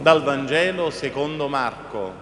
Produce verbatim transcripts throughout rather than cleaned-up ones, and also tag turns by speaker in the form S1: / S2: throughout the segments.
S1: Dal Vangelo secondo Marco.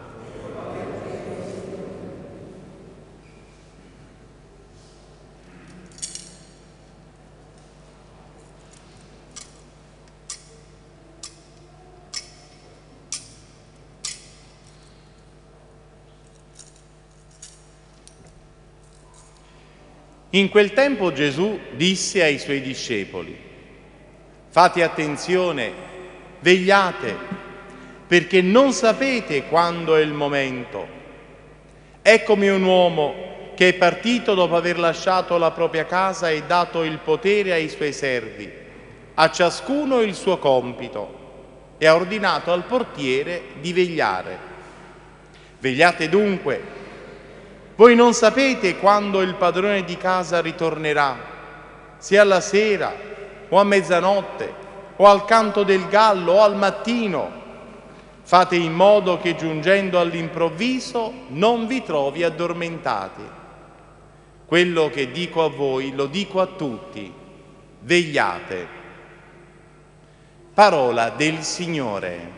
S1: In quel tempo Gesù disse ai suoi discepoli: fate attenzione, vegliate, perché non sapete quando è il momento. È come un uomo che è partito dopo aver lasciato la propria casa e dato il potere ai suoi servi, a ciascuno il suo compito, e ha ordinato al portiere di vegliare. Vegliate dunque. Voi non sapete quando il padrone di casa ritornerà, se alla sera o a mezzanotte o al canto del gallo o al mattino. Fate in modo che giungendo all'improvviso non vi trovi addormentati. Quello che dico a voi lo dico a tutti: vegliate. Parola del Signore.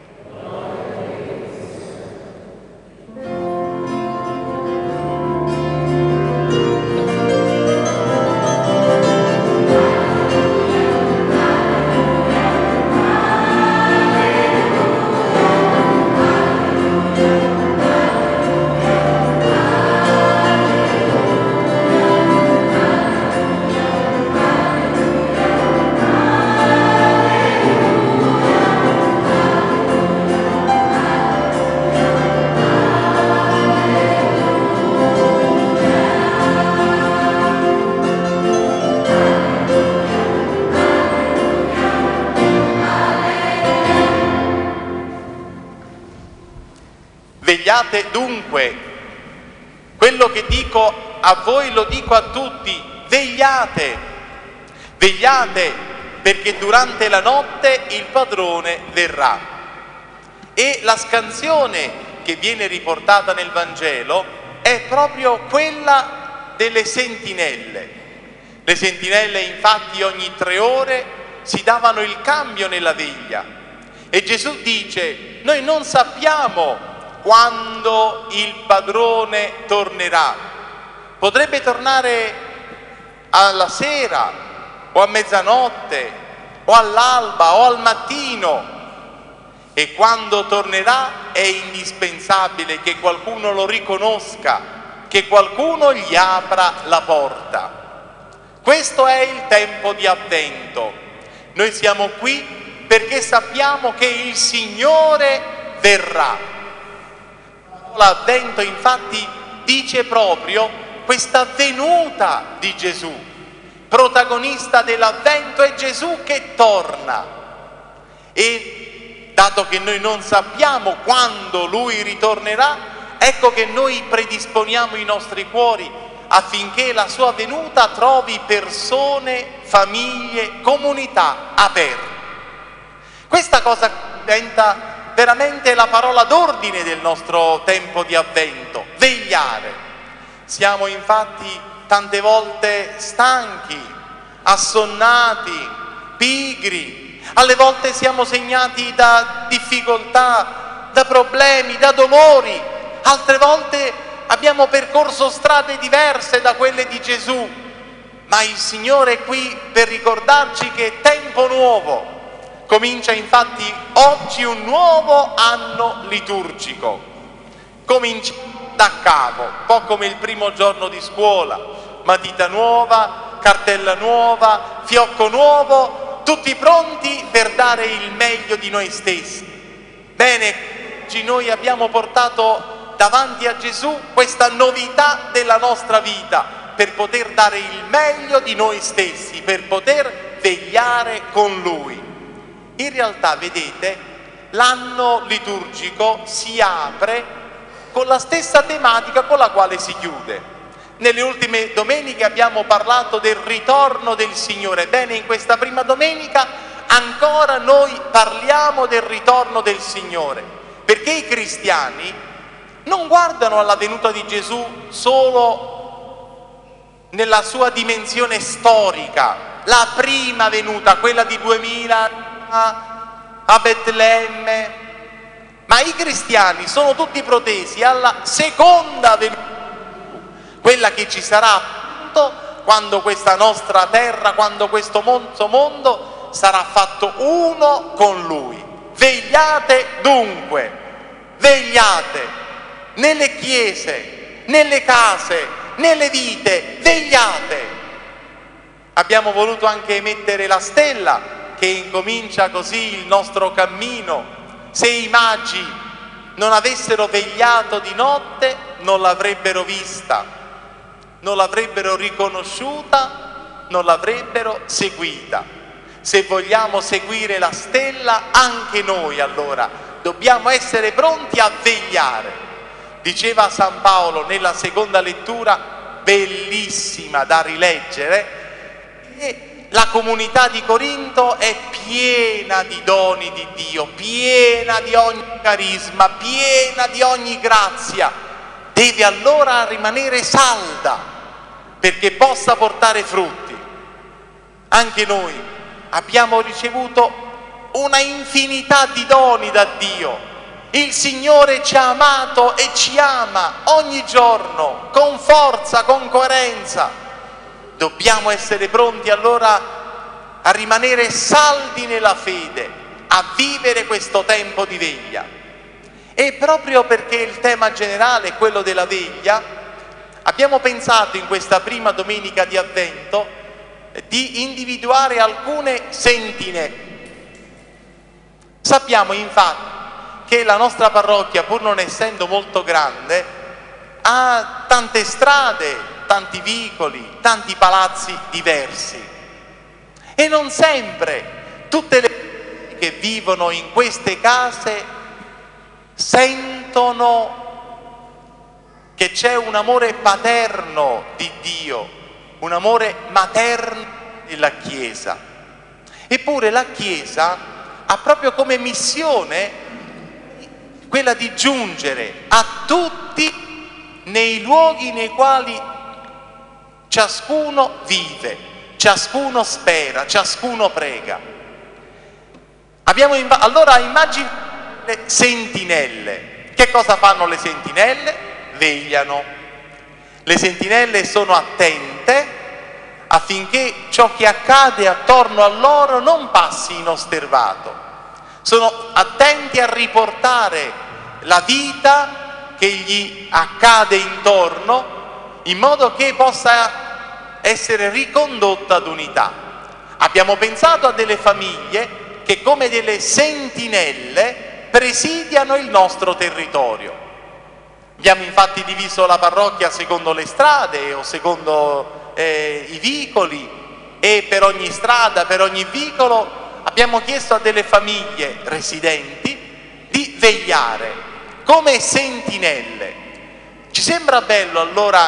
S1: Vegliate dunque, quello che dico a voi lo dico a tutti: vegliate, vegliate perché durante la notte il padrone verrà. E la scansione che viene riportata nel Vangelo è proprio quella delle sentinelle. Le sentinelle infatti ogni tre ore si davano il cambio nella veglia e Gesù dice: noi non sappiamo quando il padrone tornerà. Potrebbe tornare alla sera o a mezzanotte o all'alba o al mattino, e quando tornerà è indispensabile che qualcuno lo riconosca, che qualcuno gli apra la porta. Questo è il tempo di Avvento. Noi siamo qui perché sappiamo che il Signore verrà. L'Avvento infatti dice proprio questa venuta di Gesù. Protagonista dell'Avvento è Gesù che torna. E dato che noi non sappiamo quando Lui ritornerà, ecco che noi predisponiamo i nostri cuori affinché la sua venuta trovi persone, famiglie, comunità aperte. Questa cosa diventa veramente la parola d'ordine del nostro tempo di Avvento: vegliare. Siamo infatti tante volte stanchi, assonnati, pigri, alle volte siamo segnati da difficoltà, da problemi, da dolori, altre volte abbiamo percorso strade diverse da quelle di Gesù, ma il Signore è qui per ricordarci che è tempo nuovo. Comincia infatti oggi un nuovo anno liturgico. Comincia da capo, un po' come il primo giorno di scuola: matita nuova, cartella nuova, fiocco nuovo, tutti pronti per dare il meglio di noi stessi. Bene, oggi noi abbiamo portato davanti a Gesù questa novità della nostra vita, per poter dare il meglio di noi stessi, per poter vegliare con Lui. In realtà, vedete, l'anno liturgico si apre con la stessa tematica con la quale si chiude. Nelle ultime domeniche abbiamo parlato del ritorno del Signore. Bene, in questa prima domenica ancora noi parliamo del ritorno del Signore, perché i cristiani non guardano alla venuta di Gesù solo nella sua dimensione storica, la prima venuta, quella di duemila a Betlemme, i cristiani sono tutti protesi alla seconda venuta, quella che ci sarà appunto quando questa nostra terra, quando questo mondo sarà fatto uno con Lui. Vegliate dunque, vegliate nelle chiese, nelle case, nelle vite, vegliate. Abbiamo voluto anche mettere la stella che incomincia così il nostro cammino. Se i magi non avessero vegliato di notte, non l'avrebbero vista, non l'avrebbero riconosciuta, non l'avrebbero seguita. Se vogliamo seguire la stella, anche noi allora dobbiamo essere pronti a vegliare. Diceva San Paolo nella seconda lettura, bellissima da rileggere, e la comunità di Corinto è piena di doni di Dio, piena di ogni carisma, piena di ogni grazia. Deve allora rimanere salda perché possa portare frutti. Anche noi abbiamo ricevuto una infinità di doni da Dio. Il Signore ci ha amato e ci ama ogni giorno, con forza, con coerenza. Dobbiamo essere pronti allora a rimanere saldi nella fede, a vivere questo tempo di veglia. E proprio perché il tema generale è quello della veglia, abbiamo pensato in questa prima domenica di Avvento di individuare alcune sentinelle. Sappiamo infatti che la nostra parrocchia, pur non essendo molto grande, ha tante strade, tanti vicoli, tanti palazzi diversi. E non sempre tutte le persone che vivono in queste case sentono che c'è un amore paterno di Dio, un amore materno della Chiesa. Eppure la Chiesa ha proprio come missione quella di giungere a tutti nei luoghi nei quali ciascuno vive, ciascuno spera, ciascuno prega. Abbiamo inv- allora immaginate le sentinelle. Che cosa fanno le sentinelle? Vegliano. Le sentinelle sono attente affinché ciò che accade attorno a loro non passi inosservato. Sono attenti a riportare la vita che gli accade intorno in modo che possa essere ricondotta ad unità. Abbiamo pensato a delle famiglie che come delle sentinelle presidiano il nostro territorio. Abbiamo infatti diviso la parrocchia secondo le strade o secondo eh, i vicoli, e per ogni strada, per ogni vicolo abbiamo chiesto a delle famiglie residenti di vegliare come sentinelle. Ci sembra bello allora,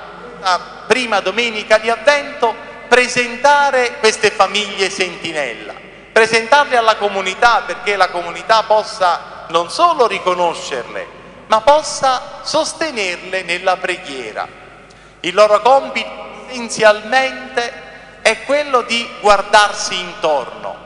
S1: la prima domenica di Avvento, presentare queste famiglie sentinella, presentarle alla comunità perché la comunità possa non solo riconoscerle, ma possa sostenerle nella preghiera. Il loro compito essenzialmente è quello di guardarsi intorno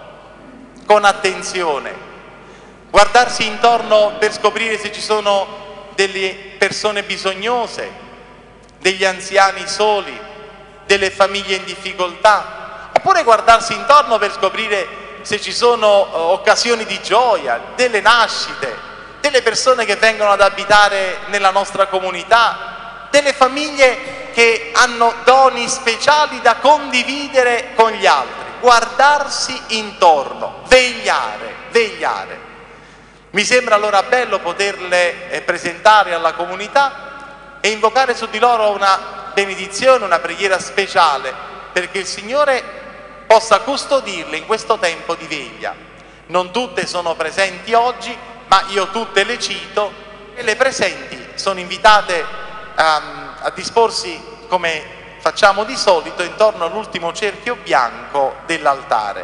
S1: con attenzione, guardarsi intorno per scoprire se ci sono delle persone bisognose, degli anziani soli, delle famiglie in difficoltà, oppure guardarsi intorno per scoprire se ci sono uh, occasioni di gioia, delle nascite, delle persone che vengono ad abitare nella nostra comunità, delle famiglie che hanno doni speciali da condividere con gli altri. Guardarsi intorno, vegliare, vegliare. Mi sembra allora bello poterle eh, presentare alla comunità e invocare su di loro una benedizione, una preghiera speciale, perché il Signore possa custodirle in questo tempo di veglia. Non tutte sono presenti oggi, ma io tutte le cito, e le presenti sono invitate a, a disporsi come facciamo di solito intorno all'ultimo cerchio bianco dell'altare.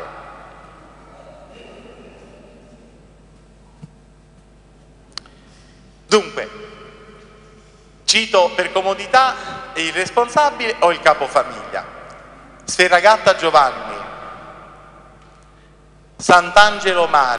S1: Dunque, cito per comodità il responsabile o il capofamiglia. Sferragatta Giovanni, Sant'Angelo Mario,